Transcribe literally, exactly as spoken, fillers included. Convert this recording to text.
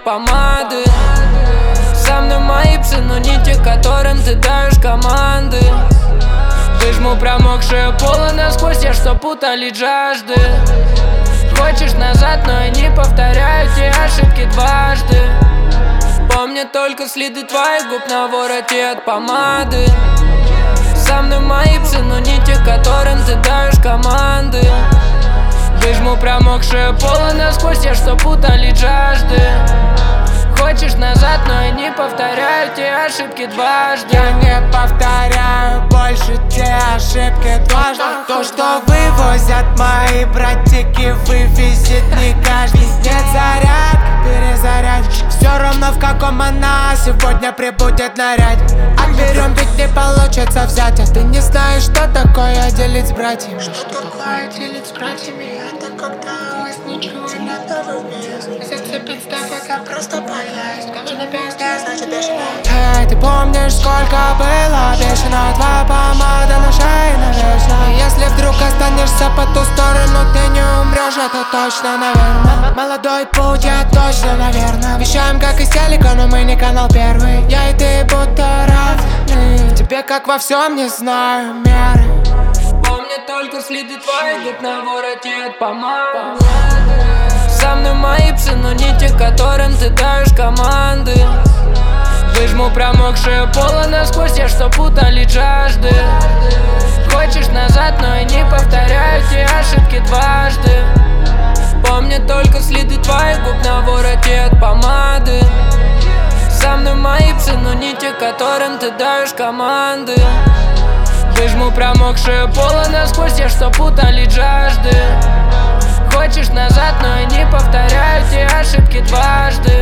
помады. Со мной мои псы, но не те, которым ты даешь команды. Выжму промокшее поло насквозь, я чтоб утолить жажды. Хочешь назад, но я не повторяю те ошибки дважды. Помню только следы твоих губ на вороте от помады. Со мной мои псы, но не те, которым ты даешь команды. Выжму промокшее поло насквозь, я чтоб утолить жажды. Хочешь назад, но я не повторяю те ошибки дважды. Я не повторяю больше те ошибки дважды. То, что вывозят мои братики, вывезет не каждый. Нет заряд, перезарядь. Все равно в каком она сегодня прибудет наряд. Отберем, ведь не получится взять. А ты не знаешь, что такое делить с братьями. Что такое делить с братьями? Это когда у вас ничего нет вместе. Зацепить став, это просто поесть. Как же на песне, значит бешеная. Эй, ты помнишь, сколько было бешено? Твоя помада на шее навечно. И если вдруг останешься по ту сторону, ты не умрешь, это точно, наверное. Молодой путь, я точно, наверное. Вещаем, как из телека, но мы не канал первый. Я и ты будто равны. В тебе, как во всем, не знаю меры. Помню только следы твоих губ на вороте от помады. Со мной мои псы, но не те, которым ты даешь команды. Выжму промокшее поло насквозь, я чтоб утолить жажды. Хочешь назад, но я не повторяю те ошибки дважды. Помню только следы твоих губ на вороте от помады. Со мной мои псы, но не те, которым ты даешь команды. Выжму промокшее поло насквозь, я чтоб утолить жажды. Хочешь назад, но я не повторяю те ошибки дважды.